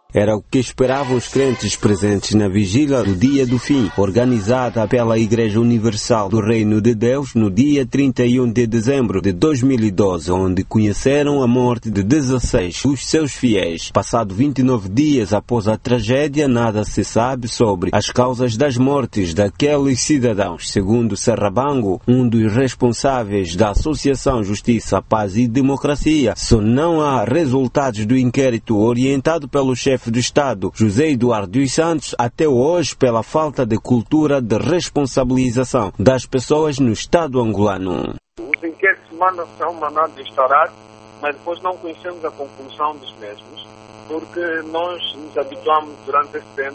Era o que esperavam os crentes presentes na vigília do Dia do Fim, organizada pela Igreja Universal do Reino de Deus no dia 31 de dezembro de 2012, onde conheceram a morte de 16 dos seus fiéis. Passado 29 dias após a tragédia, nada se sabe sobre as causas das mortes daqueles cidadãos. Segundo Serrabango, um dos responsáveis da Associação Justiça, Paz e Democracia, só não há resultados do inquérito orientado pelo chefe do Estado, José Eduardo dos Santos, até hoje pela falta de cultura de responsabilização das pessoas no Estado angolano. Os inquéritos são mandados instaurar, mas depois não conhecemos a conclusão dos mesmos, porque nós nos habituamos durante esse tempo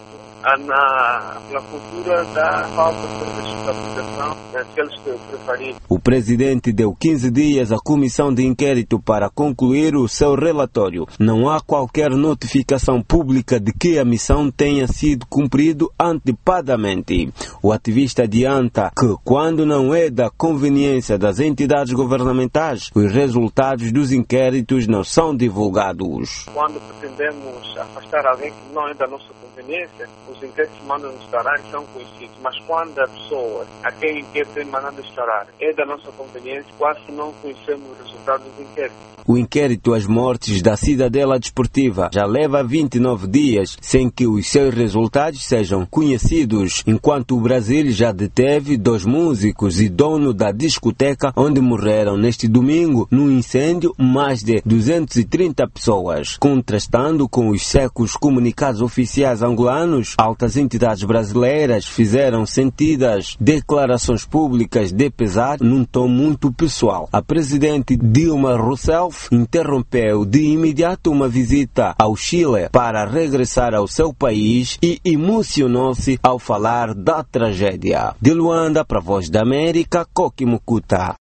na cultura da falta de responsabilização daqueles que preferiram. O presidente deu 15 dias à comissão de inquérito para concluir o seu relatório. Não há qualquer notificação pública de que a missão tenha sido cumprida antecipadamente. O ativista adianta que, quando não é da conveniência das entidades governamentais, os resultados dos inquéritos não são divulgados. Quando pretendemos afastar alguém que não é da nossa conveniência, os inquéritos mandam instaurar e são conhecidos, mas quando a pessoa a quem o inquérito é mandado instaurar é da nossa conveniência, quase não conhecemos os resultados dos inquéritos. O inquérito às mortes da Cidadela Desportiva já leva 29 dias sem que os seus resultados sejam conhecidos, enquanto o Brasil já deteve 2 músicos e dono da discoteca onde morreram neste domingo num incêndio mais de 230 pessoas. Contrastando com os secos comunicados oficiais angolanos, altas entidades brasileiras fizeram sentidas declarações públicas de pesar num tom muito pessoal. A presidente Dilma Rousseff interrompeu de imediato uma visita ao Chile para regressar ao seu país e emocionou-se ao falar da tragédia. De Luanda, para a Voz da América, Coqui Mukuta.